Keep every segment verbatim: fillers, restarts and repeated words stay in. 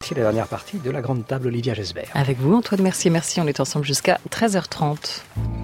voici la dernière partie de la grande table Olivia Gesbert. Avec vous, Antoine Mercier, merci. On est ensemble jusqu'à treize heures trente.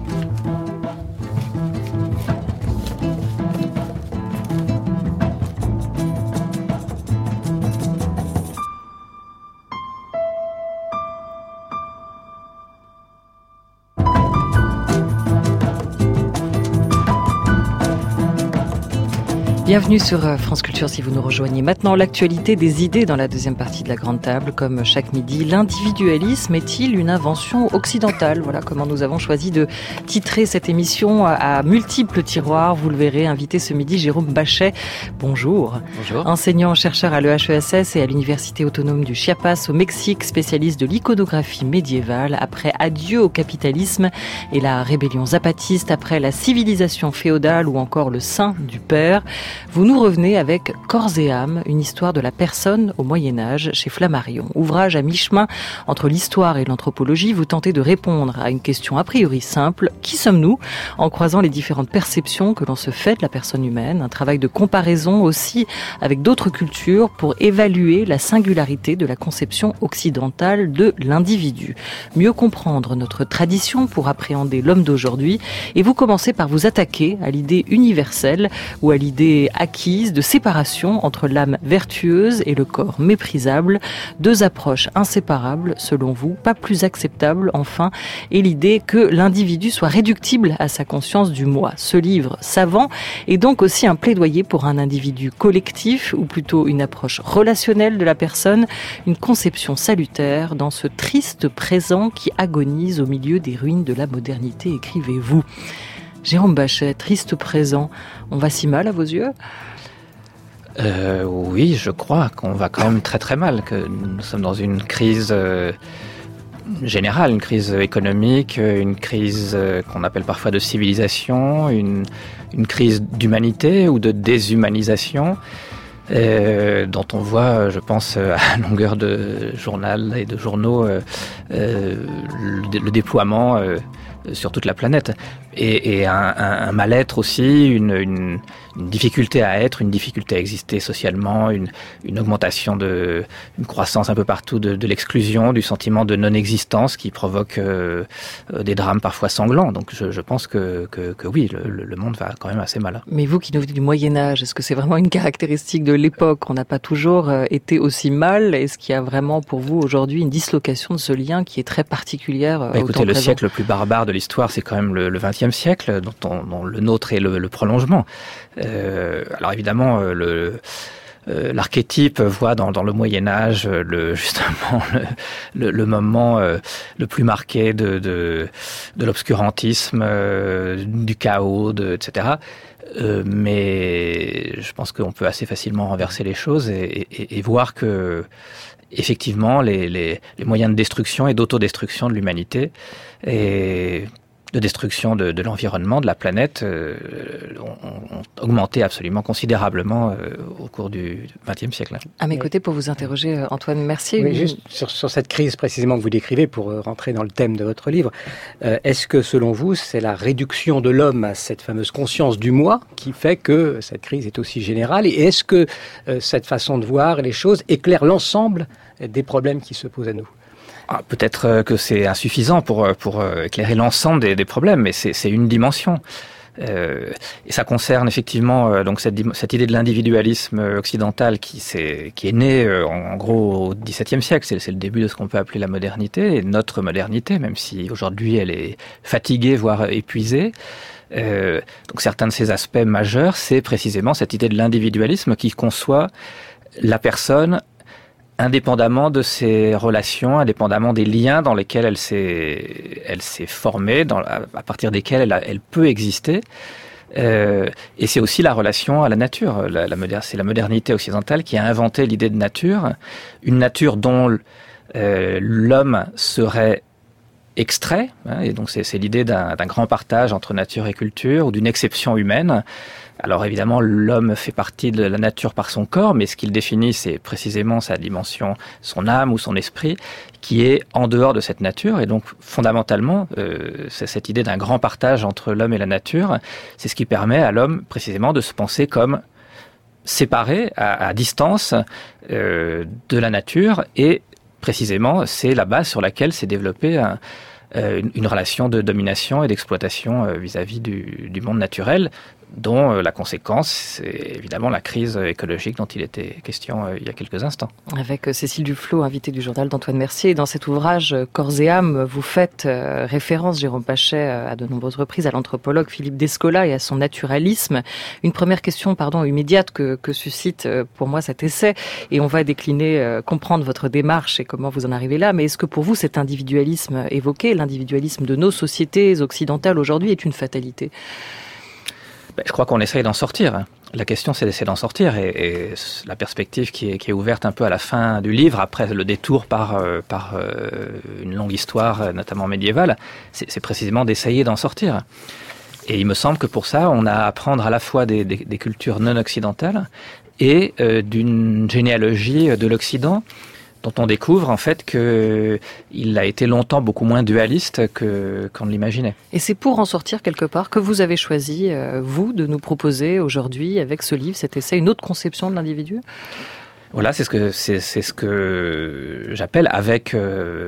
Bienvenue sur France Culture si vous nous rejoignez. Maintenant, l'actualité des idées dans la deuxième partie de la grande table. Comme chaque midi, l'individualisme est-il une invention occidentale ? Voilà comment nous avons choisi de titrer cette émission à, à multiples tiroirs. Vous le verrez, invité ce midi, Jérôme Bachet. Bonjour. Bonjour. Enseignant-chercheur à l'E H E S S et à l'Université autonome du Chiapas au Mexique, spécialiste de l'iconographie médiévale. Après Adieu au capitalisme et la rébellion zapatiste, après la civilisation féodale ou encore le sein du père, vous nous revenez avec Corps et âme, une histoire de la personne au Moyen-Âge chez Flammarion. Ouvrage à mi-chemin entre l'histoire et l'anthropologie, vous tentez de répondre à une question a priori simple. Qui sommes-nous ? En croisant les différentes perceptions que l'on se fait de la personne humaine. Un travail de comparaison aussi avec d'autres cultures pour évaluer la singularité de la conception occidentale de l'individu. Mieux comprendre notre tradition pour appréhender l'homme d'aujourd'hui. Et vous commencez par vous attaquer à l'idée universelle ou à l'idée acquise de séparation entre l'âme vertueuse et le corps méprisable, deux approches inséparables selon vous, pas plus acceptables enfin, et l'idée que l'individu soit réductible à sa conscience du moi. Ce livre savant est donc aussi un plaidoyer pour un individu collectif, ou plutôt une approche relationnelle de la personne, une conception salutaire dans ce triste présent qui agonise au milieu des ruines de la modernité, écrivez-vous. Jérôme Bachet, triste présent, on va si mal à vos yeux ? euh, Oui, je crois qu'on va quand même très très mal, que nous sommes dans une crise euh, générale, une crise économique, une crise euh, qu'on appelle parfois de civilisation, une, une crise d'humanité ou de déshumanisation. Euh, dont on voit, je pense, à longueur de journal et de journaux, euh, euh, le, le déploiement euh, sur toute la planète. Et, et un, un, un mal-être aussi, une, une, une difficulté à être, une difficulté à exister socialement, une, une augmentation de, une croissance un peu partout de, de l'exclusion, du sentiment de non-existence qui provoque euh, des drames parfois sanglants. Donc je, je pense que, que, que oui, le, le monde va quand même assez mal. Mais vous qui nous venez du Moyen-Âge, est-ce que c'est vraiment une caractéristique de l'époque ? On n'a pas toujours été aussi mal. Est-ce qu'il y a vraiment pour vous aujourd'hui une dislocation de ce lien qui est très particulière bah, Écoutez, le présent. Siècle le plus barbare de l'histoire, c'est quand même le, le vingtième siècle, dont, on, dont le nôtre est le, le prolongement. Euh, alors évidemment, le... Euh, l'archétype voit dans, dans le Moyen-Âge le, justement le, le, le moment euh, le plus marqué de, de, de l'obscurantisme, euh, du chaos, de, et cetera. Euh, mais je pense qu'on peut assez facilement renverser les choses et, et, et voir que effectivement les, les, les moyens de destruction et d'autodestruction de l'humanité et de destruction de, de l'environnement, de la planète, euh, ont, ont augmenté absolument considérablement euh, au cours du vingtième siècle. À mes côtés, pour vous interroger, Antoine Mercier. Oui, juste sur, sur cette crise précisément que vous décrivez, pour rentrer dans le thème de votre livre, euh, est-ce que selon vous, c'est la réduction de l'homme à cette fameuse conscience du moi qui fait que cette crise est aussi générale ? Et est-ce que euh, cette façon de voir les choses éclaire l'ensemble des problèmes qui se posent à nous ? Ah, peut-être que c'est insuffisant pour, pour éclairer l'ensemble des, des problèmes, mais c'est, c'est une dimension. Euh, et ça concerne effectivement donc cette, cette idée de l'individualisme occidental qui, s'est, qui est née en, en gros au dix-septième siècle. C'est, c'est le début de ce qu'on peut appeler la modernité, et notre modernité, même si aujourd'hui elle est fatiguée, voire épuisée. Euh, donc certains de ces aspects majeurs, c'est précisément cette idée de l'individualisme qui conçoit la personne indépendamment de ses relations, indépendamment des liens dans lesquels elle s'est, elle s'est formée, dans, à, à partir desquels elle, a, elle peut exister. Euh, et c'est aussi la relation à la nature. La, la moder- c'est la modernité occidentale qui a inventé l'idée de nature, une nature dont euh, l'homme serait extrait, hein, et donc c'est, c'est l'idée d'un, d'un grand partage entre nature et culture, ou d'une exception humaine. Alors évidemment, l'homme fait partie de la nature par son corps, mais ce qu'il définit, c'est précisément sa dimension, son âme ou son esprit, qui est en dehors de cette nature. Et donc, fondamentalement, euh, c'est cette idée d'un grand partage entre l'homme et la nature. C'est ce qui permet à l'homme, précisément, de se penser comme séparé, à, à distance euh, de la nature et précisément, c'est la base sur laquelle s'est développée un, euh, une, une relation de domination et d'exploitation euh, vis-à-vis du, du monde naturel, dont euh, la conséquence, c'est évidemment la crise écologique dont il était question euh, il y a quelques instants. Avec euh, Cécile Duflot, invitée du journal d'Antoine Mercier. Dans cet ouvrage euh, Corps et âme, vous faites euh, référence, Jérôme Pachet, euh, à de nombreuses reprises, à l'anthropologue Philippe Descola et à son naturalisme. Une première question, pardon, immédiate que, que suscite euh, pour moi cet essai, et on va décliner, euh, comprendre votre démarche et comment vous en arrivez là. Mais est-ce que pour vous, cet individualisme évoqué, l'individualisme de nos sociétés occidentales aujourd'hui, est une fatalité ? Je crois qu'on essaye d'en sortir. La question, c'est d'essayer d'en sortir. Et, et la perspective qui est, qui est ouverte un peu à la fin du livre, après le détour par, euh, par euh, une longue histoire, notamment médiévale, c'est, c'est précisément d'essayer d'en sortir. Et il me semble que pour ça, on a à apprendre à la fois des, des, des cultures non occidentales et euh, d'une généalogie de l'Occident, dont on découvre en fait qu'il a été longtemps beaucoup moins dualiste que, qu'on l'imaginait. Et c'est pour en sortir quelque part que vous avez choisi, euh, vous, de nous proposer aujourd'hui, avec ce livre, cet essai, une autre conception de l'individu ? Voilà, c'est ce que c'est, c'est ce que j'appelle, avec euh,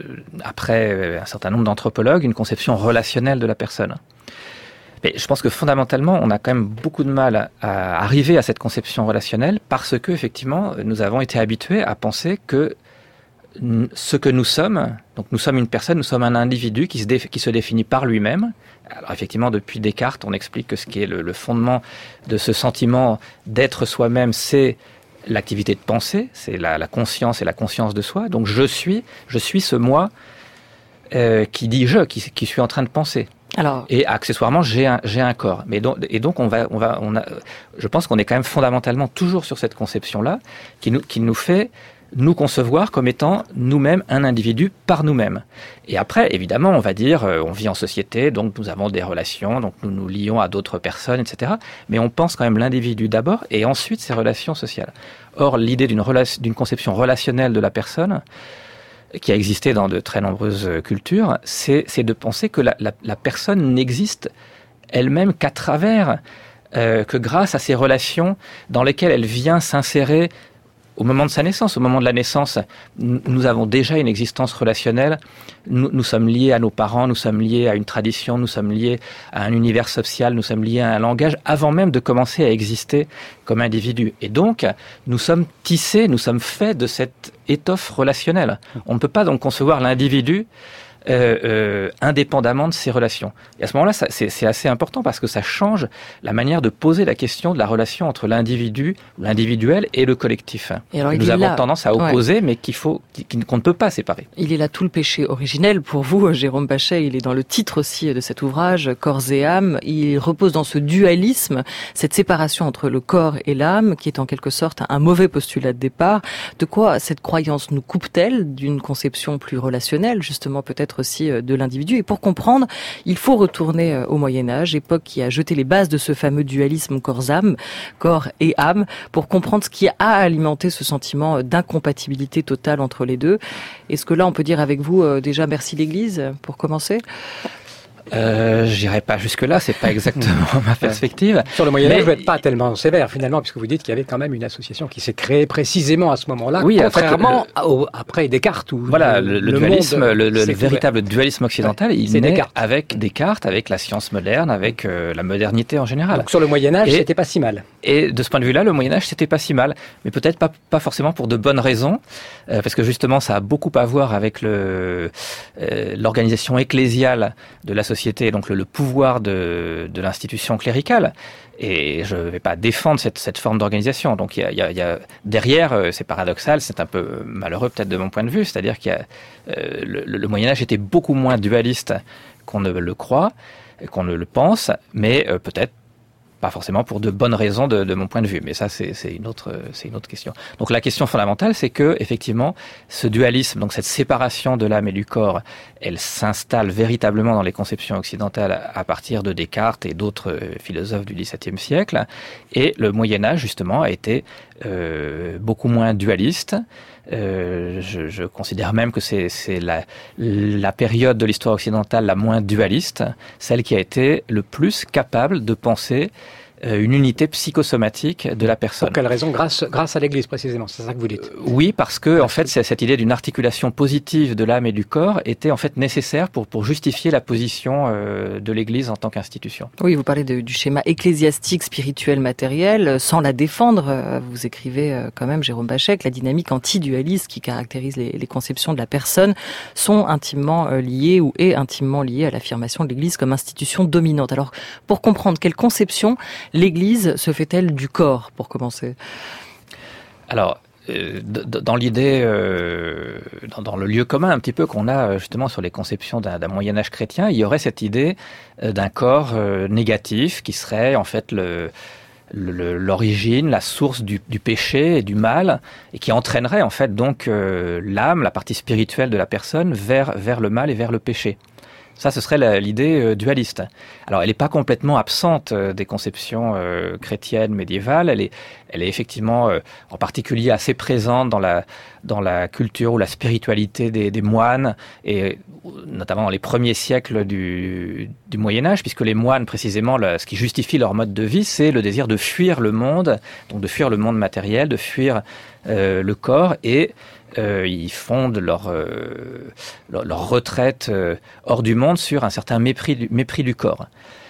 après un certain nombre d'anthropologues, une conception relationnelle de la personne. Mais je pense que fondamentalement, on a quand même beaucoup de mal à arriver à cette conception relationnelle parce que, effectivement, nous avons été habitués à penser que ce que nous sommes, donc nous sommes une personne, nous sommes un individu qui se, dé, qui se définit par lui-même. Alors effectivement, depuis Descartes, on explique que ce qui est le, le fondement de ce sentiment d'être soi-même, c'est l'activité de pensée, c'est la, la conscience et la conscience de soi. Donc je suis, je suis ce moi euh, qui dit je, qui, qui suis en train de penser. Alors, et accessoirement, j'ai un, j'ai un corps. Mais donc, et donc, on va, on va, on a, je pense qu'on est quand même fondamentalement toujours sur cette conception-là, qui nous, qui nous fait nous concevoir comme étant nous-mêmes un individu par nous-mêmes. Et après, évidemment, on va dire, euh, on vit en société, donc nous avons des relations, donc nous nous lions à d'autres personnes, et cetera. Mais on pense quand même l'individu d'abord, et ensuite ses relations sociales. Or, l'idée d'une relation, d'une conception relationnelle de la personne, qui a existé dans de très nombreuses cultures, c'est, c'est de penser que la, la, la personne n'existe elle-même qu'à travers, euh, que grâce à ces relations dans lesquelles elle vient s'insérer au moment de sa naissance. Au moment de la naissance, nous avons déjà une existence relationnelle. Nous, nous sommes liés à nos parents, nous sommes liés à une tradition, nous sommes liés à un univers social, nous sommes liés à un langage, avant même de commencer à exister comme individu. Et donc, nous sommes tissés, nous sommes faits de cette étoffe relationnelle. On ne peut pas donc concevoir l'individu Euh, euh, indépendamment de ses relations. Et à ce moment-là, ça, c'est, c'est assez important parce que ça change la manière de poser la question de la relation entre l'individu, l'individuel et le collectif. Et alors, nous avons là, tendance à opposer, ouais. mais qu'il faut, qu'on ne peut pas séparer. Il est là tout le péché originel pour vous, Jérôme Pachet. Il est dans le titre aussi de cet ouvrage, Corps et âme. Il repose dans ce dualisme, cette séparation entre le corps et l'âme, qui est en quelque sorte un mauvais postulat de départ. De quoi cette croyance nous coupe-t-elle d'une conception plus relationnelle, justement peut-être aussi de l'individu? Et pour comprendre, il faut retourner au Moyen-Âge, époque qui a jeté les bases de ce fameux dualisme corps-âme, corps et âme, pour comprendre ce qui a alimenté ce sentiment d'incompatibilité totale entre les deux. Est-ce que là, on peut dire avec vous, euh, déjà, merci l'Église, pour commencer ? Euh, j'irai pas jusque-là, c'est pas exactement ma perspective. Sur le Moyen-Âge, vous n'êtes pas tellement sévère, finalement, puisque vous dites qu'il y avait quand même une association qui s'est créée précisément à ce moment-là, oui, contrairement après, au, après Descartes. Où voilà, le, le, le dualisme, monde, le, le véritable dualisme occidental, ouais, il naît Descartes. avec Descartes, avec la science moderne, avec euh, la modernité en général. Donc sur le Moyen-Âge, et, c'était pas si mal. Et de ce point de vue-là, le Moyen-Âge, c'était pas si mal, mais peut-être pas, pas forcément pour de bonnes raisons, euh, parce que justement, ça a beaucoup à voir avec le, euh, l'organisation ecclésiale de la société. Société, donc le, le pouvoir de, de l'institution cléricale. Et je ne vais pas défendre cette, cette forme d'organisation. Donc il y a, il y a, il y a derrière, euh, c'est paradoxal, c'est un peu malheureux peut-être de mon point de vue, c'est-à-dire qu'il y a, euh, le, le Moyen-Âge était beaucoup moins dualiste qu'on ne le croit, qu'on ne le pense, mais euh, peut-être pas forcément pour de bonnes raisons de, de mon point de vue, mais ça c'est, c'est une autre, c'est une autre question. Donc la question fondamentale, c'est que effectivement, ce dualisme, donc cette séparation de l'âme et du corps, elle s'installe véritablement dans les conceptions occidentales à partir de Descartes et d'autres philosophes du XVIIe siècle, et le Moyen Âge justement a été euh, beaucoup moins dualiste. Euh, je, je considère même que c'est, c'est la, la période de l'histoire occidentale la moins dualiste, celle qui a été le plus capable de penser euh, une unité psychosomatique de la personne. Pour quelle raison? Grâce, grâce à l'Église, précisément, c'est ça que vous dites? euh, Oui, parce que, en fait, c'est cette idée d'une articulation positive de l'âme et du corps était, en fait, nécessaire pour, pour justifier la position euh, de l'Église en tant qu'institution. Oui, vous parlez de, du schéma ecclésiastique, spirituel, matériel, sans la défendre. Vous écrivez quand même, Jérôme Bachet, la dynamique anti-dualiste qui caractérise les, les conceptions de la personne sont intimement liées ou est intimement liée à l'affirmation de l'Église comme institution dominante. Alors, pour comprendre quelle conception l'Église se fait-elle du corps, pour commencer? Alors, euh, dans l'idée, euh, dans, dans le lieu commun un petit peu qu'on a justement sur les conceptions d'un, d'un Moyen-Âge chrétien, il y aurait cette idée euh, d'un corps euh, négatif qui serait en fait le... Le, l'origine, la source du, du péché et du mal, et qui entraînerait en fait donc euh, l'âme, la partie spirituelle de la personne, vers, vers le mal et vers le péché. Ça, ce serait la, l'idée euh, dualiste. Alors, elle n'est pas complètement absente euh, des conceptions euh, chrétiennes médiévales. Elle est, elle est effectivement, euh, en particulier, assez présente dans la, dans la culture ou la spiritualité des, des moines, et notamment dans les premiers siècles du, du Moyen-Âge, puisque les moines, précisément, le, ce qui justifie leur mode de vie, c'est le désir de fuir le monde, donc de fuir le monde matériel, de fuir euh, le corps, et Euh, ils fondent leur, euh, leur, leur retraite euh, hors du monde sur un certain mépris du, mépris du corps.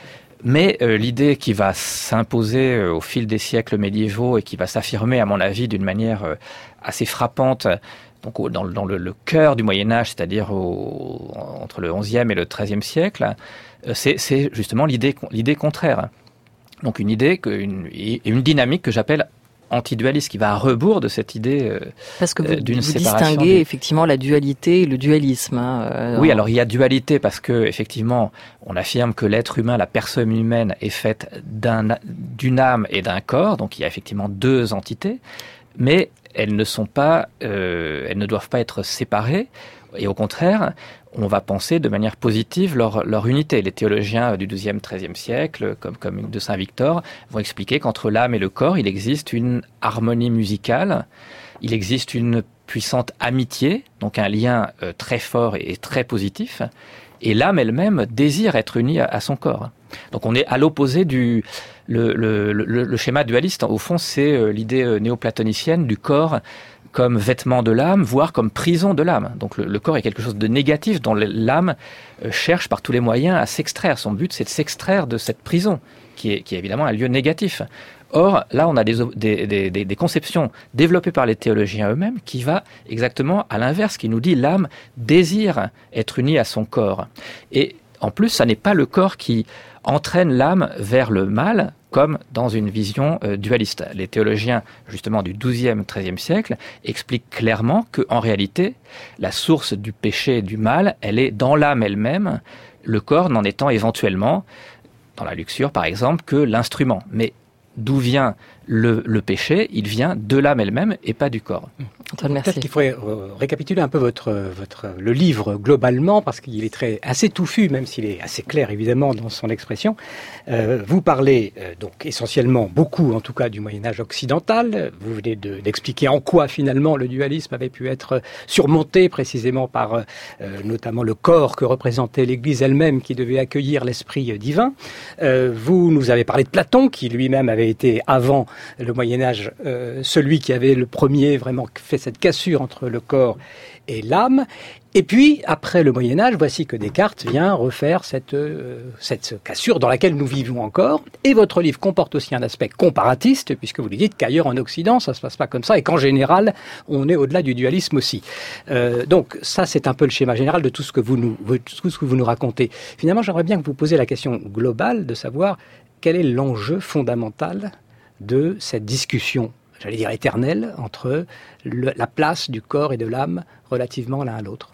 Mais euh, l'idée qui va s'imposer euh, au fil des siècles médiévaux et qui va s'affirmer, à mon avis, d'une manière euh, assez frappante, donc au, dans, dans le, le cœur du Moyen-Âge, c'est-à-dire au, entre le onzième et le treizième siècle, euh, c'est, c'est justement l'idée, l'idée contraire. Donc une idée, que, une, et une dynamique que j'appelle antidualiste, qui va à rebours de cette idée euh, parce que vous, d'une vous séparation. distinguez du... effectivement la dualité et le dualisme. Hein, euh, oui, alors il y a dualité parce que effectivement, on affirme que l'être humain, la personne humaine, est faite d'un, d'une âme et d'un corps, donc il y a effectivement deux entités, mais elles ne sont pas, euh, elles ne doivent pas être séparées. Et au contraire, on va penser de manière positive leur, leur unité. Les théologiens du douzième, treizième siècle, comme, comme de Saint-Victor, vont expliquer qu'entre l'âme et le corps, il existe une harmonie musicale, il existe une puissante amitié, donc un lien euh, très fort et, et très positif, et l'âme elle-même désire être unie à, à son corps. Donc on est à l'opposé du... Le, le, le, le schéma dualiste, au fond, c'est euh, l'idée euh, néoplatonicienne du corps comme vêtement de l'âme, voire comme prison de l'âme. Donc le, le corps est quelque chose de négatif dont l'âme euh, cherche par tous les moyens à s'extraire. Son but, c'est de s'extraire de cette prison, qui est, qui est évidemment un lieu négatif. Or, là, on a des, des, des, des conceptions développées par les théologiens eux-mêmes qui va exactement à l'inverse, qui nous dit l'âme désire être unie à son corps. Et en plus, ça n'est pas le corps qui entraîne l'âme vers le mal, comme dans une vision euh, dualiste. Les théologiens, justement, du douzième, treizième siècle, expliquent clairement qu'en réalité, la source du péché et du mal, elle est dans l'âme elle-même, le corps n'en étant éventuellement, dans la luxure par exemple, que l'instrument. Mais d'où vient le, le péché? Il vient de l'âme elle-même et pas du corps. Antoine, merci. Peut-être qu'il faudrait euh, récapituler un peu votre, votre, le livre globalement, parce qu'il est très, assez touffu, même s'il est assez clair évidemment dans son expression. Euh, vous parlez euh, donc essentiellement, beaucoup en tout cas, du Moyen-Âge occidental. Vous venez de, d'expliquer en quoi finalement le dualisme avait pu être surmonté précisément par euh, notamment le corps que représentait l'Église elle-même qui devait accueillir l'esprit divin. Euh, vous nous avez parlé de Platon, qui lui-même avait été avant le Moyen-Âge euh, celui qui avait le premier vraiment fait cette cassure entre le corps et l'âme. Et puis, après le Moyen-Âge, voici que Descartes vient refaire cette, euh, cette cassure dans laquelle nous vivons encore. Et votre livre comporte aussi un aspect comparatiste, puisque vous lui dites qu'ailleurs en Occident, ça se passe pas comme ça, et qu'en général, on est au-delà du dualisme aussi. Euh, donc, ça, c'est un peu le schéma général de tout ce que vous nous, tout ce que vous nous racontez. Finalement, j'aimerais bien que vous posiez la question globale de savoir quel est l'enjeu fondamental de cette discussion, j'allais dire éternelle, entre le, la place du corps et de l'âme relativement l'un à l'autre.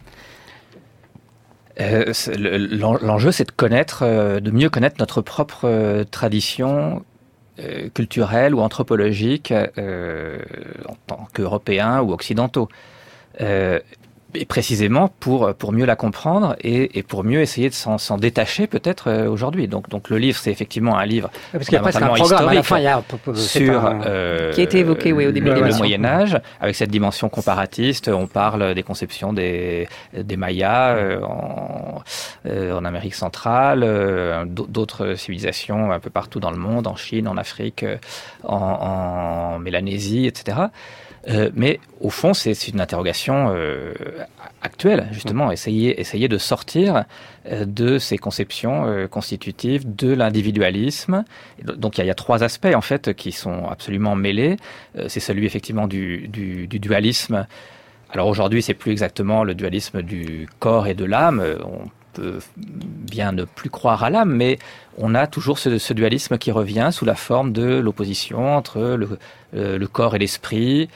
Euh, l'enjeu, c'est de connaître, euh, de mieux connaître notre propre euh, tradition euh, culturelle ou anthropologique euh, en tant qu'Européens ou occidentaux. Euh, et précisément pour pour mieux la comprendre et, et pour mieux essayer de s'en, s'en détacher peut-être euh, aujourd'hui. Donc donc le livre, c'est effectivement un livre parce qu'il y a presque un programme à la fin, il y a sur un... euh, qui a été évoqué oui au début le, de le Moyen Âge avec cette dimension comparatiste. On parle des conceptions des des Mayas euh, en euh, en Amérique centrale, euh, d'autres civilisations un peu partout dans le monde, en Chine, en Afrique, euh, en, en Mélanésie, et cetera. Euh, mais au fond, c'est, c'est une interrogation euh, actuelle, justement, essayer, essayer de sortir euh, de ces conceptions euh, constitutives de l'individualisme. Donc il y, a, il y a trois aspects, en fait, qui sont absolument mêlés. Euh, c'est celui, effectivement, du, du, du dualisme. Alors aujourd'hui, c'est plus exactement le dualisme du corps et de l'âme. On peut bien ne plus croire à l'âme, mais on a toujours ce, ce dualisme qui revient sous la forme de l'opposition entre le, euh, le corps et l'esprit,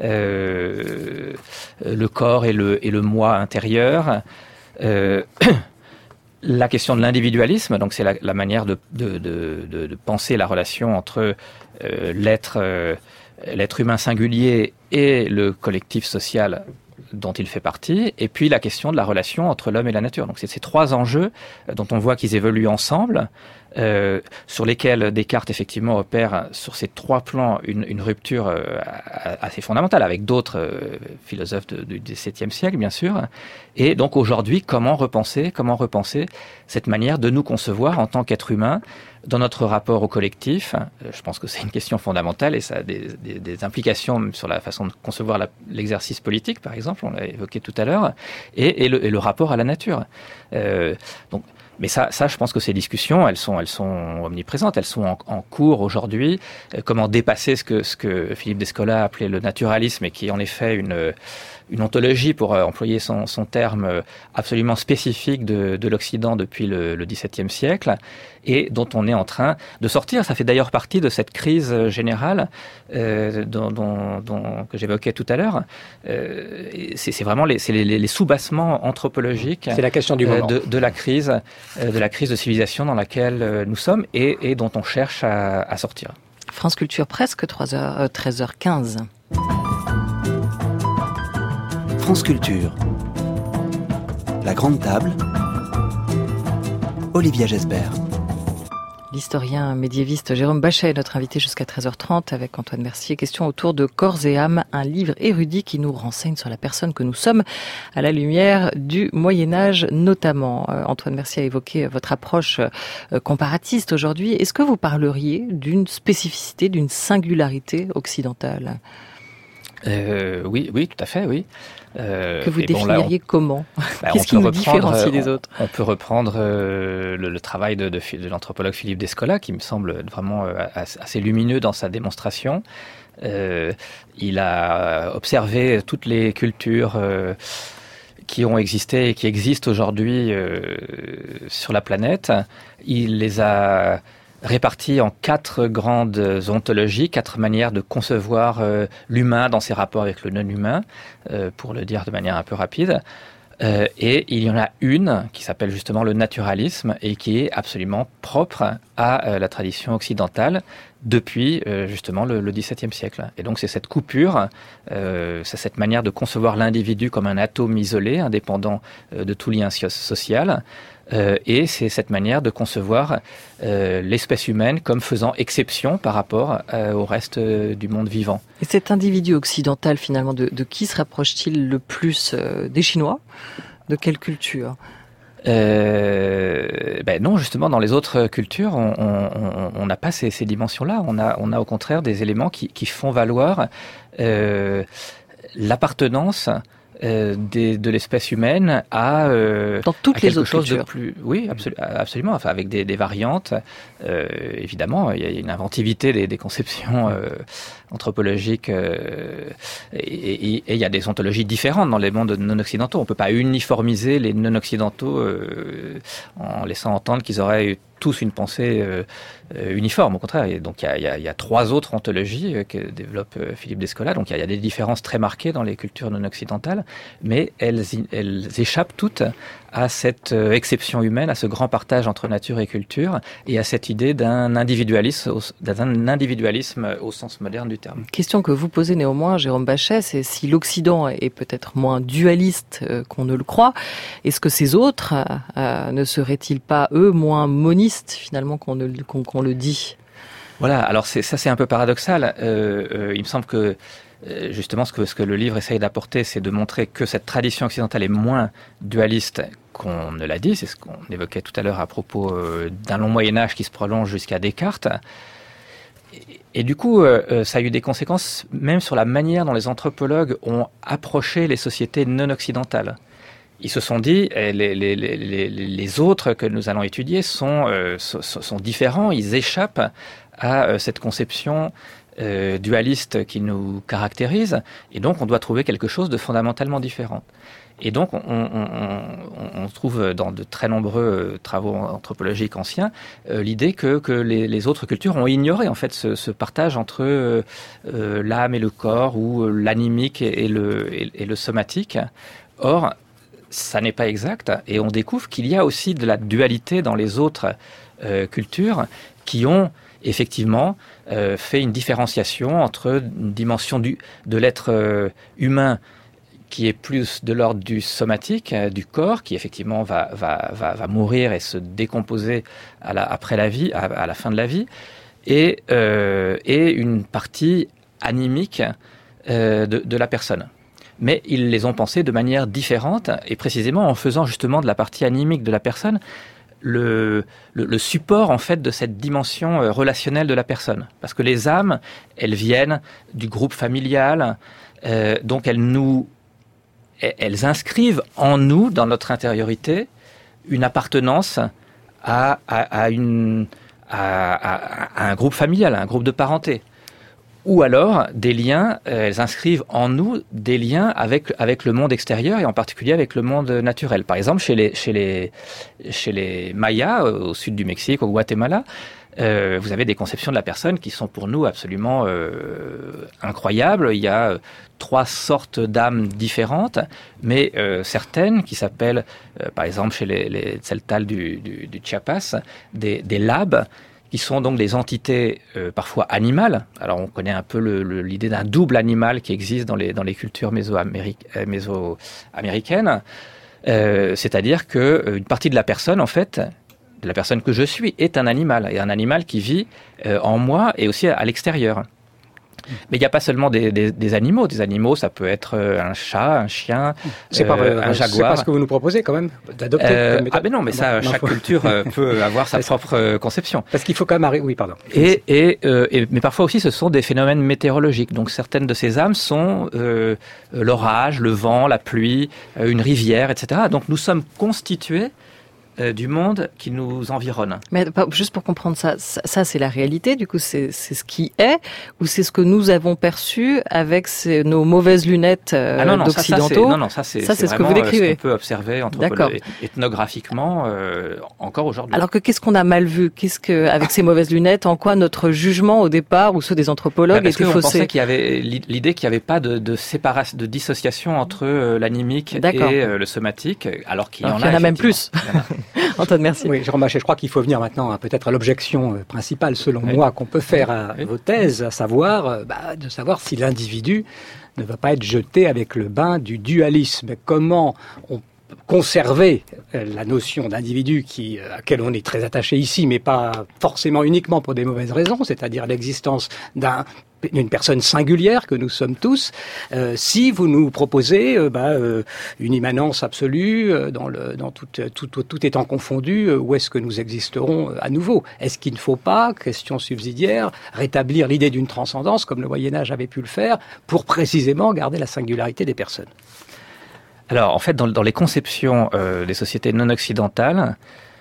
euh, le corps et le, et le moi intérieur. Euh, la question de l'individualisme, donc c'est la, la manière de, de, de, de, de penser la relation entre euh, l'être, euh, l'être humain singulier et le collectif social dont il fait partie, et puis la question de la relation entre l'homme et la nature. Donc c'est ces trois enjeux dont on voit qu'ils évoluent ensemble, euh, sur lesquels Descartes effectivement opère sur ces trois plans une, une rupture euh, assez fondamentale avec d'autres euh, philosophes de, du dix-septième siècle bien sûr. Et donc aujourd'hui, comment repenser, comment repenser cette manière de nous concevoir en tant qu'être humain dans notre rapport au collectif. Je pense que c'est une question fondamentale et ça a des, des, des implications sur la façon de concevoir la, l'exercice politique, par exemple, on l'a évoqué tout à l'heure, et, et, le, et le rapport à la nature. Euh, donc, mais ça, ça, je pense que ces discussions, elles sont, elles sont omniprésentes, elles sont en, en cours aujourd'hui. Euh, comment dépasser ce que, ce que Philippe Descola appelait le naturalisme et qui est en effet une, une ontologie, pour euh, employer son, son terme euh, absolument spécifique de, de l'Occident depuis le, le dix-septième siècle, et dont on est en train de sortir. Ça fait d'ailleurs partie de cette crise générale euh, dont, dont, dont, que j'évoquais tout à l'heure. Euh, c'est, c'est vraiment les, c'est les, les sous-bassements anthropologiques c'est la question du moment. Euh, de, de la crise, euh, de la crise de civilisation dans laquelle euh, nous sommes et, et dont on cherche à, à sortir. France Culture, presque trois heures, euh, treize heures quinze. France Culture. La Grande Table. Olivia Gesbert. L'historien médiéviste Jérôme Bachet est notre invité jusqu'à treize heures trente avec Antoine Mercier. Question autour de Corps et âme, un livre érudit qui nous renseigne sur la personne que nous sommes à la lumière du Moyen-Âge notamment. Euh, Antoine Mercier a évoqué votre approche euh, comparatiste aujourd'hui. Est-ce que vous parleriez d'une spécificité, d'une singularité occidentale ? Euh, oui, oui, tout à fait, oui. Euh, que vous définiriez bon, on, comment bah, Qu'est-ce qui nous différencie des autres? On peut reprendre euh, le, le travail de, de, de l'anthropologue Philippe Descola, qui me semble vraiment euh, assez lumineux dans sa démonstration. Euh, il a observé toutes les cultures euh, qui ont existé et qui existent aujourd'hui euh, sur la planète. Il les a répartis en quatre grandes ontologies, quatre manières de concevoir euh, l'humain dans ses rapports avec le non-humain, euh, pour le dire de manière un peu rapide. Euh, et il y en a une qui s'appelle justement le naturalisme et qui est absolument propre à euh, la tradition occidentale depuis euh, justement le, le dix-septième siècle. Et donc c'est cette coupure, euh, c'est cette manière de concevoir l'individu comme un atome isolé, indépendant euh, de tout lien so- social. Euh, et c'est cette manière de concevoir euh, l'espèce humaine comme faisant exception par rapport euh, au reste euh, du monde vivant. Et cet individu occidental, finalement, de, de qui se rapproche-t-il le plus euh, des Chinois? De quelle culture? Euh, ben non, justement, dans les autres cultures, on n'a pas ces, ces dimensions-là. On a, on a au contraire des éléments qui, qui font valoir euh, l'appartenance Euh, des, de l'espèce humaine à, euh, dans toutes à les quelque autres chose cultures. de plus, oui, absolu, absolument, enfin avec des, des variantes. Euh, évidemment, il y a une inventivité des, des conceptions euh, anthropologiques euh, et, et, et il y a des ontologies différentes dans les mondes non occidentaux. On peut pas uniformiser les non occidentaux euh, en laissant entendre qu'ils auraient eu tous une pensée euh, uniforme, au contraire. Et donc il y a, il y a trois autres ontologies euh, que développe euh, Philippe Descola. Donc il y, a, il y a des différences très marquées dans les cultures non occidentales, mais elles, elles échappent toutes à cette euh, exception humaine, à ce grand partage entre nature et culture, et à cette idée d'un individualisme, d'un individualisme au sens moderne du terme. Question que vous posez néanmoins, Jérôme Bachet, c'est si l'Occident est peut-être moins dualiste euh, qu'on ne le croit, est-ce que ces autres euh, ne seraient-ils pas, eux, moins monistes, finalement, qu'on, ne, qu'on, qu'on le dit ? Voilà, alors c'est, ça c'est un peu paradoxal. Euh, euh, il me semble que euh, justement ce que, ce que le livre essaye d'apporter, c'est de montrer que cette tradition occidentale est moins dualiste qu'on ne l'a dit. C'est ce qu'on évoquait tout à l'heure à propos euh, d'un long Moyen-Âge qui se prolonge jusqu'à Descartes. Et, et du coup, euh, ça a eu des conséquences même sur la manière dont les anthropologues ont approché les sociétés non occidentales. Ils se sont dit, les, les, les, les, les autres que nous allons étudier sont, euh, sont, sont différents, ils échappent à euh, cette conception euh, dualiste qui nous caractérise, et donc on doit trouver quelque chose de fondamentalement différent. Et donc on, on, on, on trouve dans de très nombreux travaux anthropologiques anciens euh, l'idée que, que les, les autres cultures ont ignoré en fait ce, ce partage entre euh, euh, l'âme et le corps, ou l'animique et le, et, et le somatique. Or, ça n'est pas exact, et on découvre qu'il y a aussi de la dualité dans les autres euh, cultures qui ont effectivement euh, fait une différenciation entre une dimension du, de l'être euh, humain qui est plus de l'ordre du somatique, euh, du corps, qui effectivement va, va, va, va mourir et se décomposer à la, après la vie, à, à la fin de la vie, et, euh, et une partie animique euh, de, de la personne. Mais ils les ont pensés de manière différente, et précisément en faisant justement de la partie animique de la personne le, le, le support en fait de cette dimension euh, relationnelle de la personne. Parce que les âmes, elles viennent du groupe familial, euh, donc elles nous, elles inscrivent en nous, dans notre intériorité, une appartenance à, à, à, une, à, à, à un groupe familial, à un groupe de parenté. Ou alors des liens, euh, elles inscrivent en nous des liens avec avec le monde extérieur, et en particulier avec le monde naturel. Par exemple, chez les chez les chez les Mayas au sud du Mexique, au Guatemala, euh, vous avez des conceptions de la personne qui sont pour nous absolument euh, incroyables. Il y a euh, trois sortes d'âmes différentes, mais euh, certaines qui s'appellent, euh, par exemple chez les, les Tzeltal du, du, du Chiapas, des, des labs, qui sont donc des entités euh, parfois animales. Alors on connaît un peu le, le, l'idée d'un double animal qui existe dans les, dans les cultures méso-améric- euh, méso-américaines. Euh, c'est-à-dire qu'une partie de la personne, en fait, de la personne que je suis, est un animal, et un animal qui vit euh, en moi et aussi à, à l'extérieur. Mais il n'y a pas seulement des, des, des animaux. Des animaux, ça peut être un chat, un chien, c'est euh, pas, un jaguar. C'est pas ce que vous nous proposez quand même d'adopter euh, comme méthode. Ah ben non, mais ça, non, chaque non, culture euh, peut avoir sa propre euh, conception. Parce qu'il faut quand même arrêter. Oui, pardon. Et, et, euh, et mais parfois aussi, ce sont des phénomènes météorologiques. Donc certaines de ces âmes sont euh, l'orage, le vent, la pluie, euh, une rivière, et cetera. Donc nous sommes constitués Euh, du monde qui nous environne. Mais juste pour comprendre ça, ça, ça c'est la réalité, du coup c'est, c'est ce qui est, ou c'est ce que nous avons perçu avec ces, nos mauvaises lunettes euh, ah non, non, d'occidentaux? Ça, ça, c'est, non, non, ça c'est, ça, c'est, c'est ce que vous décrivez. Ce qu'on peut observer anthropolo- ethnographiquement euh, encore aujourd'hui. Alors que qu'est-ce qu'on a mal vu? Qu'est-ce que, avec ces mauvaises lunettes, en quoi notre jugement au départ, ou ceux des anthropologues, bah, était faussé? Parce qu'on pensait qu'il y avait l'idée qu'il n'y avait pas de, de séparation, de dissociation entre euh, l'animique D'accord. et euh, le somatique, alors qu'il y alors en a. Il y en a même plus. Antoine, merci. Oui, Jérôme Bachet, je crois qu'il faut venir maintenant à peut-être à l'objection principale, selon oui. moi, qu'on peut faire à oui. vos thèses, à savoir bah, de savoir si l'individu ne va pas être jeté avec le bain du dualisme. Comment on conserver la notion d'individu qui, à laquelle on est très attaché ici, mais pas forcément uniquement pour des mauvaises raisons, c'est-à-dire l'existence d'un une personne singulière que nous sommes tous, euh, si vous nous proposez euh, bah, euh, une immanence absolue, euh, dans, le, dans tout, tout, tout, tout étant confondu, euh, où est-ce que nous existerons euh, à nouveau? Est-ce qu'il ne faut pas, question subsidiaire, rétablir l'idée d'une transcendance, comme le Moyen-Âge avait pu le faire, pour précisément garder la singularité des personnes? Alors, en fait, dans, dans les conceptions euh, des sociétés non occidentales,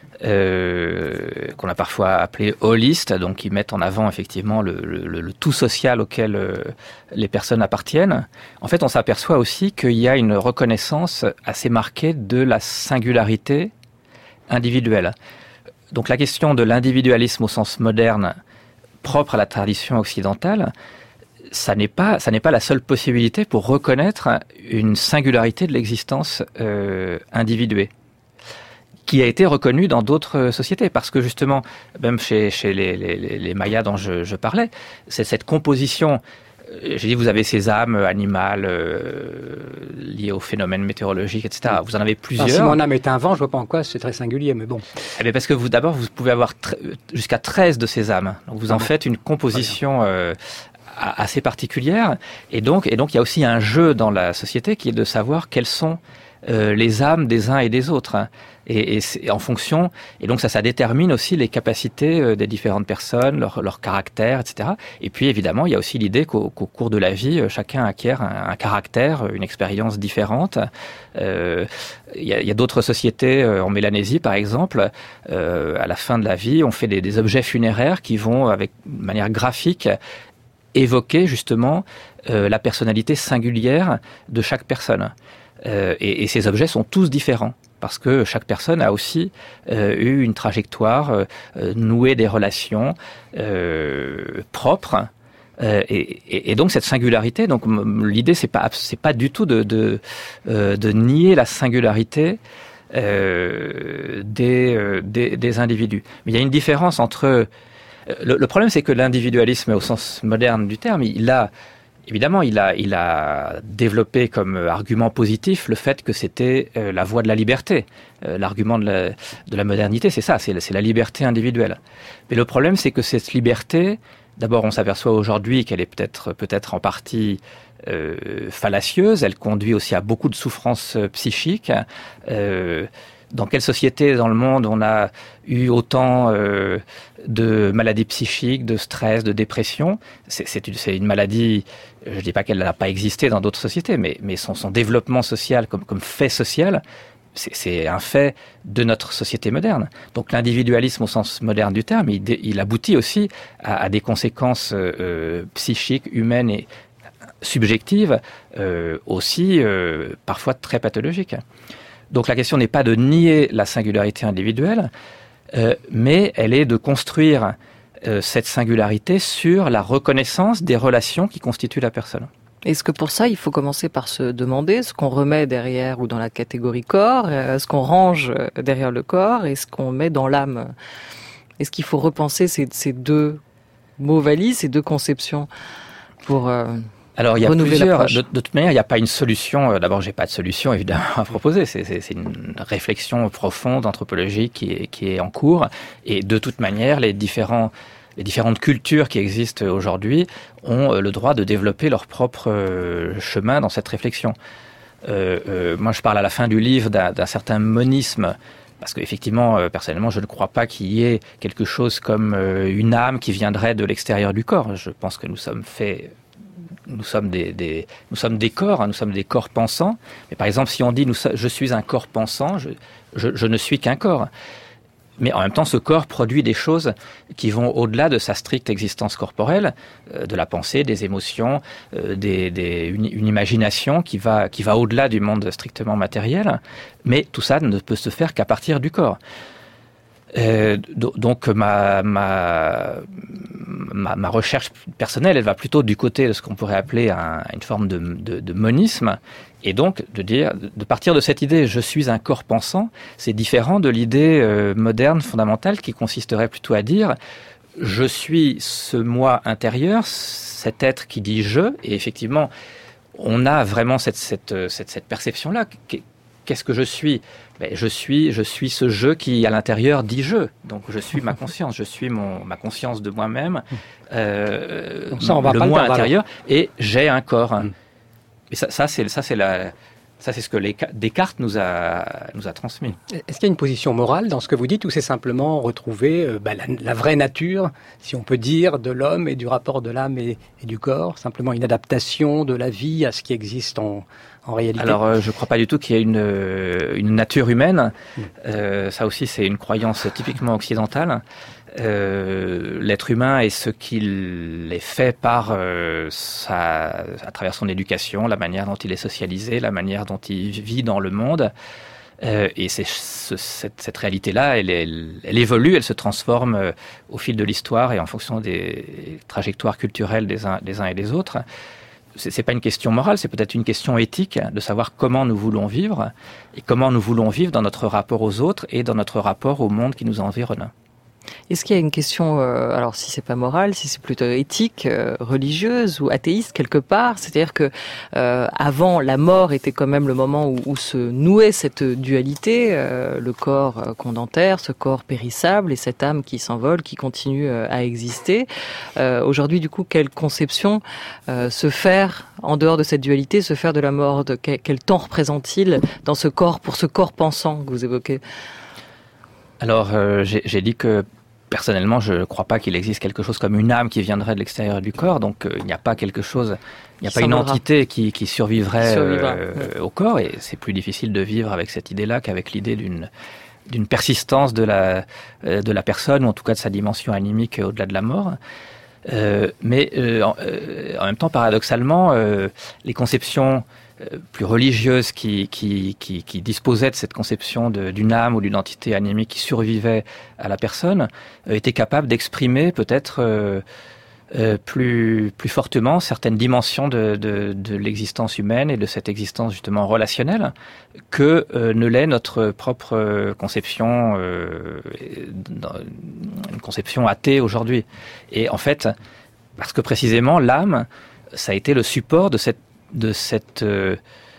Euh, qu'on a parfois appelé holistes, donc qui mettent en avant effectivement le, le, le tout social auquel euh, les personnes appartiennent. En fait, on s'aperçoit aussi qu'il y a une reconnaissance assez marquée de la singularité individuelle. Donc la question de l'individualisme au sens moderne, propre à la tradition occidentale, ça n'est pas, ça n'est pas la seule possibilité pour reconnaître une singularité de l'existence euh, individuée, qui a été reconnu dans d'autres sociétés, parce que justement, même chez, chez les, les, les Mayas dont je, je parlais, c'est cette composition j'ai dit, vous avez ces âmes animales euh, liées aux phénomènes météorologiques, et cetera. Vous en avez plusieurs. Alors, si mon âme est un vent, je vois pas en quoi c'est très singulier, mais bon. Eh bien, parce que vous, d'abord, vous pouvez avoir tre- jusqu'à treize de ces âmes. Donc, vous en ah, faites une composition euh, assez particulière. Et donc, et donc, il y a aussi un jeu dans la société qui est de savoir quelles sont euh, les âmes des uns et des autres. Et, et c'est en fonction, et donc ça, ça détermine aussi les capacités euh, des différentes personnes, leur, leur caractère, et cetera. Et puis évidemment, il y a aussi l'idée qu'au, qu'au cours de la vie, euh, chacun acquiert un, un caractère, une expérience différente. Euh, il, y a, il y a d'autres sociétés, euh, en Mélanésie par exemple, euh, à la fin de la vie, on fait des, des objets funéraires qui vont, avec de manière graphique, évoquer justement euh, la personnalité singulière de chaque personne. Euh, et, et ces objets sont tous différents. Parce que chaque personne a aussi euh, eu une trajectoire, euh, noué des relations euh, propres, euh, et, et, et donc cette singularité. Donc l'idée, c'est pas c'est pas du tout de de, euh, de nier la singularité euh, des, euh, des des individus. Mais il y a une différence entre le, le problème, c'est que l'individualisme, au sens moderne du terme, il a Évidemment, il a, il a développé comme argument positif le fait que c'était euh, la voie de la liberté. Euh, l'argument de la, de la modernité, c'est ça, c'est, c'est la liberté individuelle. Mais le problème, c'est que cette liberté, d'abord, on s'aperçoit aujourd'hui qu'elle est peut-être, peut-être en partie euh, fallacieuse. Elle conduit aussi à beaucoup de souffrances psychiques. Euh, Dans quelle société dans le monde on a eu autant euh, de maladies psychiques, de stress, de dépression? C'est, c'est, une, c'est une maladie, je ne dis pas qu'elle n'a pas existé dans d'autres sociétés, mais, mais son, son développement social comme, comme fait social, c'est, c'est un fait de notre société moderne. Donc l'individualisme au sens moderne du terme, il, il aboutit aussi à, à des conséquences euh, psychiques, humaines et subjectives, euh, aussi euh, parfois très pathologiques. Donc la question n'est pas de nier la singularité individuelle, euh, mais elle est de construire euh, cette singularité sur la reconnaissance des relations qui constituent la personne. Est-ce que pour ça, il faut commencer par se demander ce qu'on remet derrière ou dans la catégorie corps, euh, ce qu'on range derrière le corps et ce qu'on met dans l'âme? Est-ce qu'il faut repenser ces, ces deux mots valises, ces deux conceptions pour... Euh Alors, il y a plusieurs, de, de toute manière, il n'y a pas une solution. D'abord, j'ai pas de solution, évidemment, à proposer. C'est, c'est, c'est une réflexion profonde, anthropologique, qui est, qui est en cours. Et de toute manière, les différents, les différentes cultures qui existent aujourd'hui ont le droit de développer leur propre chemin dans cette réflexion. Euh, euh, moi, je parle à la fin du livre d'un, d'un certain monisme. Parce qu'effectivement, euh, personnellement, je ne crois pas qu'il y ait quelque chose comme euh, une âme qui viendrait de l'extérieur du corps. Je pense que nous sommes faits... Nous sommes des, des, nous sommes des corps, hein, nous sommes des corps pensants. Mais par exemple, si on dit nous, je suis un corps pensant, je, je, je ne suis qu'un corps. Mais en même temps, ce corps produit des choses qui vont au-delà de sa stricte existence corporelle, euh, de la pensée, des émotions, euh, des, des, une, une imagination qui va, qui va au-delà du monde strictement matériel. Mais tout ça ne peut se faire qu'à partir du corps. Euh, donc ma, ma, ma, ma recherche personnelle, elle va plutôt du côté de ce qu'on pourrait appeler un, une forme de, de, de monisme, et donc de dire, de partir de cette idée, je suis un corps pensant, c'est différent de l'idée euh, moderne fondamentale qui consisterait plutôt à dire, je suis ce moi intérieur, cet être qui dit je, et effectivement, on a vraiment cette, cette, cette, cette perception-là. Qu'est-ce que je suis ? Ben, je suis, je suis ce je qui, à l'intérieur, dit je. Donc, je suis ma conscience. Je suis mon, ma conscience de moi-même, euh, Donc ça, on va le pas moi le intérieur, et j'ai un corps. Mm. Et ça, ça, c'est, ça, c'est la, ça, c'est ce que les, Descartes nous a, nous a transmis. Est-ce qu'il y a une position morale dans ce que vous dites, ou c'est simplement retrouver euh, ben, la, la vraie nature, si on peut dire, de l'homme et du rapport de l'âme et, et du corps, simplement une adaptation de la vie à ce qui existe en En réalité. Alors, euh, je ne crois pas du tout qu'il y ait une, euh, une nature humaine. Mmh. Euh, ça aussi, c'est une croyance typiquement occidentale. Euh, l'être humain est ce qu'il est fait par euh, sa, à travers son éducation, la manière dont il est socialisé, la manière dont il vit dans le monde. Euh, et c'est, ce, cette, cette réalité-là, elle, elle, elle évolue, elle se transforme euh, au fil de l'histoire et en fonction des trajectoires culturelles des uns, des uns et des autres. C'est, c'est pas une question morale, c'est peut-être une question éthique de savoir comment nous voulons vivre et comment nous voulons vivre dans notre rapport aux autres et dans notre rapport au monde qui nous environne. Est-ce qu'il y a une question, euh, alors si c'est pas morale, si c'est plutôt éthique, euh, religieuse ou athéiste quelque part, c'est-à-dire que euh, avant la mort était quand même le moment où, où se nouait cette dualité, euh, le corps euh, qu'on enterre, ce corps périssable et cette âme qui s'envole, qui continue euh, à exister. Euh, aujourd'hui, du coup, quelle conception euh, se faire en dehors de cette dualité, se faire de la mort, de quel, quel temps représente-t-il dans ce corps, pour ce corps pensant que vous évoquez? Alors, euh, j'ai, j'ai dit que personnellement, je ne crois pas qu'il existe quelque chose comme une âme qui viendrait de l'extérieur du corps. Donc, euh, il n'y a pas quelque chose, il n'y a pas une entité qui, qui survivrait qui euh, ouais. au corps. Et c'est plus difficile de vivre avec cette idée-là qu'avec l'idée d'une, d'une persistance de la, euh, de la personne, ou en tout cas de sa dimension animique au-delà de la mort. Euh, mais euh, en, euh, en même temps, paradoxalement, euh, les conceptions plus religieuses qui, qui, qui, qui disposaient de cette conception de, d'une âme ou d'une entité animique qui survivait à la personne, euh, étaient capables d'exprimer peut-être euh, euh, plus, plus fortement certaines dimensions de, de, de l'existence humaine et de cette existence justement relationnelle que euh, ne l'est notre propre conception, euh, une conception athée aujourd'hui. Et en fait, parce que précisément l'âme, ça a été le support de cette de cette euh,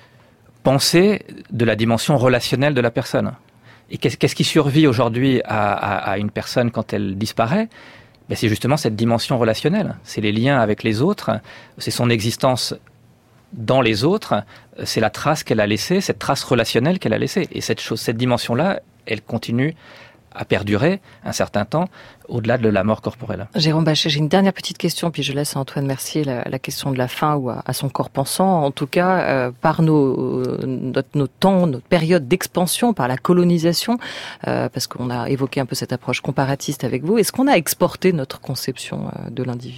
pensée de la dimension relationnelle de la personne. Et qu'est-ce, qu'est-ce qui survit aujourd'hui à, à, à une personne quand elle disparaît? Ben, c'est justement cette dimension relationnelle. C'est les liens avec les autres, c'est son existence dans les autres, c'est la trace qu'elle a laissée, cette trace relationnelle qu'elle a laissée. Et cette chose, cette dimension-là, elle continue à perdurer un certain temps au-delà de la mort corporelle. Jérôme Bachet, j'ai une dernière petite question, puis je laisse à Antoine Mercier la, la question de la fin ou à, à son corps pensant. En tout cas, euh, par nos, notre, nos temps, notre période d'expansion, par la colonisation, euh, parce qu'on a évoqué un peu cette approche comparatiste avec vous, est-ce qu'on a exporté notre conception euh, de l'individu ?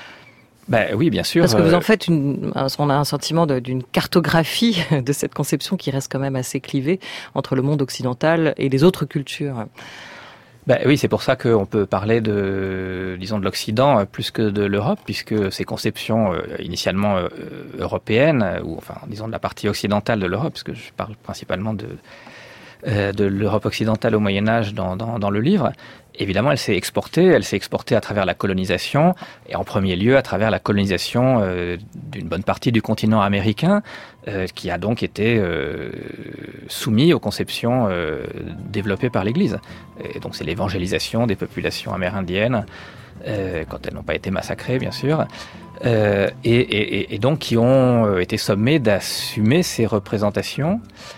Ben oui, bien sûr. Parce que vous en faites, une, on a un sentiment de, d'une cartographie de cette conception qui reste quand même assez clivée entre le monde occidental et les autres cultures. Ben oui, c'est pour ça qu'on peut parler de, disons, de l'Occident plus que de l'Europe, puisque ces conceptions euh, initialement euh, européennes, ou enfin, disons, de la partie occidentale de l'Europe, puisque je parle principalement de, euh, de l'Europe occidentale au Moyen-Âge dans, dans, dans le livre, évidemment, elle s'est exportée, elle s'est exportée à travers la colonisation, et en premier lieu à travers la colonisation euh, d'une bonne partie du continent américain, euh, qui a donc été euh, soumis aux conceptions euh, développées par l'Église. Et donc c'est l'évangélisation des populations amérindiennes, euh, quand elles n'ont pas été massacrées, bien sûr, euh, et, et, et donc qui ont été sommées d'assumer ces représentations.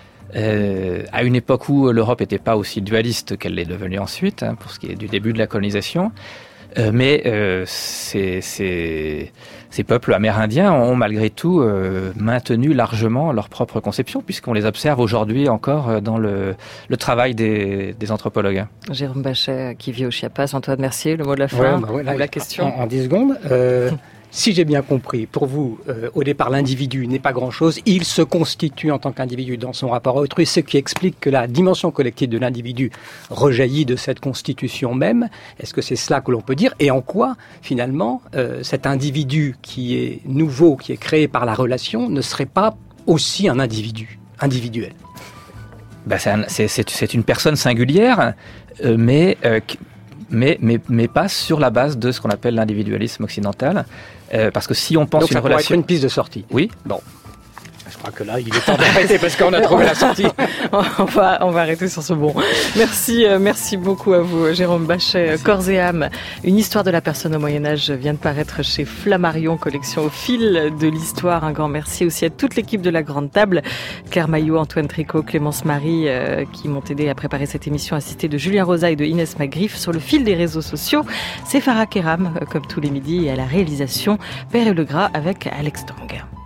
Euh, à une époque où l'Europe n'était pas aussi dualiste qu'elle l'est devenue ensuite, hein, pour ce qui est du début de la colonisation. Euh, mais euh, ces, ces, ces peuples amérindiens ont malgré tout euh, maintenu largement leur propre conception, puisqu'on les observe aujourd'hui encore dans le, le travail des, des anthropologues. Jérôme Bachet, qui vit au Chiapas. Antoine Mercier, le mot de la fin, ouais, bah voilà, ou la question En, en dix secondes. Euh... Si j'ai bien compris, pour vous, euh, au départ, l'individu n'est pas grand-chose. Il se constitue en tant qu'individu dans son rapport à autrui, ce qui explique que la dimension collective de l'individu rejaillit de cette constitution même. Est-ce que c'est cela que l'on peut dire? Et en quoi, finalement, euh, cet individu qui est nouveau, qui est créé par la relation, ne serait pas aussi un individu, individuel? Ben c'est, un, c'est, c'est, c'est une personne singulière, euh, mais... Euh, Mais, mais, mais pas sur la base de ce qu'on appelle l'individualisme occidental. Euh, parce que si on pense Donc une ça pourrait relation... être une piste de sortie. Oui. Bon. Je crois que là, il est temps d'arrêter parce qu'on a trouvé la sortie. on, va, on va arrêter sur ce bon. Merci, euh, merci beaucoup à vous, Jérôme Bachet. Merci. Corps et âme, une histoire de la personne au Moyen-Âge vient de paraître chez Flammarion, collection au fil de l'histoire. Un grand merci aussi à toute l'équipe de la Grande Table. Claire Maillot, Antoine Tricot, Clémence Marie, euh, qui m'ont aidé à préparer cette émission, assistée de Julien Rosa et de Inès Magrif. Sur le fil des réseaux sociaux, c'est Farah Kéram, euh, comme tous les midis, et à la réalisation, Père et le Gras avec Alex Tang.